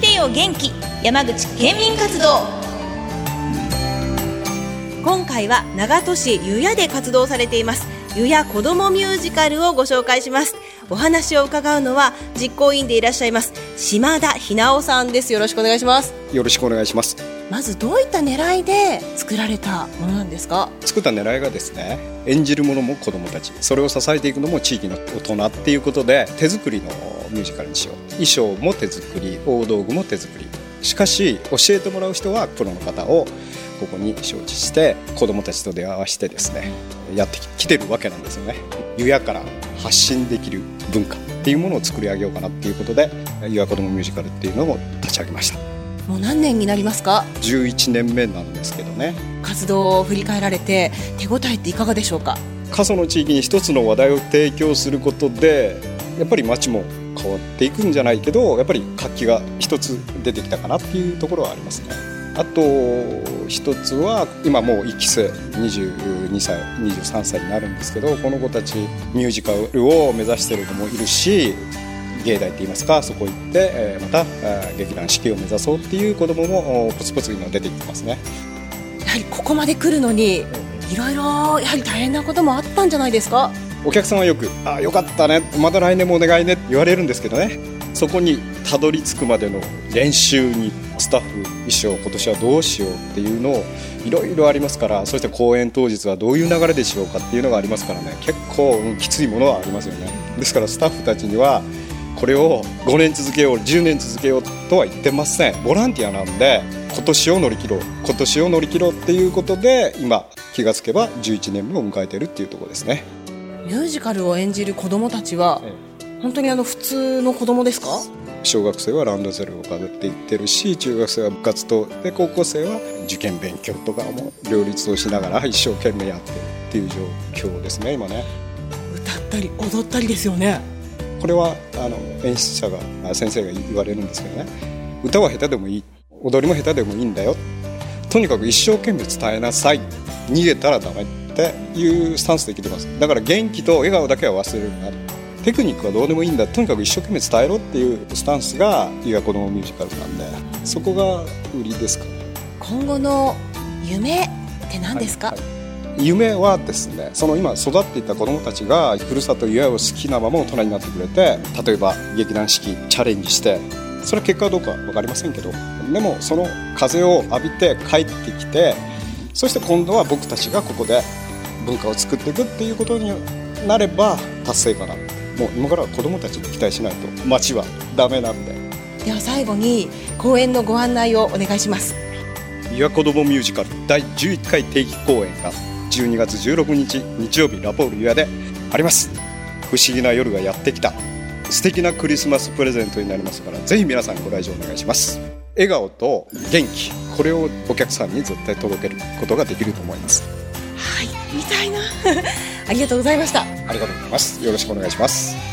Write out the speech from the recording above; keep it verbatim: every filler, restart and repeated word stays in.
てよ元気山口県民活動。今回は長門市湯谷で活動されています湯谷子どもミュージカルをご紹介します。お話を伺うのは実行委員でいらっしゃいます島田ひなおさんです。よろしくお願いします。 よろしくお願いします。 まずどういった狙いで作られたものなんですか？ 作った狙いがですね、演じるものも子どもたち、それを支えていくのも地域の大人っていうことで手作りのミュージカルにしよう。衣装も手作り、大道具も手作り。しかし教えてもらう人はプロの方をここに招致して子どもたちと出会わせてですねやってきてるわけなんですよね。湯谷から発信できる文化っていうものを作り上げようかなっていうことで湯谷子どもミュージカルっていうのを立ち上げました。 もう何年になりますか？ じゅういちねんめなんですけどね。 活動を振り返られて手応えっていかがでしょうか？ 過疎の地域に一つの話題を提供することでやっぱり街も変わっていくんじゃないけどやっぱり活気が一つ出てきたかなっていうところはありますね。あと一つは今もういっき生にじゅうにさいにじゅうさんさいになるんですけどこの子たちミュージカルを目指している子もいるし芸大って言いますかそこ行ってまた劇団四季を目指そうっていう子どももポツポツ今出てきてますね。 やはりここまで来るのにいろいろやはり大変なこともあったんじゃないですか？ お客さんはよくあよかったねまた来年もお願いねって言われるんですけどねそこにたどり着くまでの練習にスタッフ衣装今年はどうしようっていうのをいろいろありますからそして公演当日はどういう流れでしようかっていうのがありますからね結構、うん、きついものはありますよね。ですからスタッフたちにはこれをごねん続けようじゅうねん続けようとは言ってません。ボランティアなんで今年を乗り切ろう今年を乗り切ろうっていうことで今気がつけばじゅういちねんめを迎えているっていうところですね。 ミュージカルを演じる子どもたちは、ええ、本当にあの普通の子どもですか？ 小学生はランドセルをかぶっていってるし中学生は部活とで高校生は受験勉強とかも両立をしながら一生懸命やってるっていう状況ですね今ね。 歌ったり踊ったりですよね。 これはあの演出者が先生が言われるんですけどね歌は下手でもいい踊りも下手でもいいんだよとにかく一生懸命伝えなさい逃げたらダメっていうスタンスで生きてます。だから元気と笑顔だけは忘れるなテクニックはどうでもいいんだとにかく一生懸命伝えろっていうスタンスが湯谷子どもミュージカルなんでそこが売りですかね。 今後の夢って何ですか？はいはい、 夢はですねその今育っていった子どもたちがふるさと湯谷を好きなまま大人になってくれて例えば劇団四季チャレンジしてそれは結果はどうか分かりませんけどでもその風を浴びて帰ってきてそして今度は僕たちがここで文化を作っていくっていうことになれば達成かな。もう今からは子どもたちに期待しないと街はダメなんで。 では最後に公演のご案内をお願いします。 湯谷子どもミュージカルだいじゅういっかい定期公演がじゅうにがつじゅうろくにち日曜日ラポール湯谷であります。不思議な夜がやってきた素敵なクリスマスプレゼントになりますからぜひ皆さんご来場お願いします。笑顔と元気これをお客さんに絶対届けることができると思います。 はい見たいなありがとうございました。 ありがとうございます。よろしくお願いします。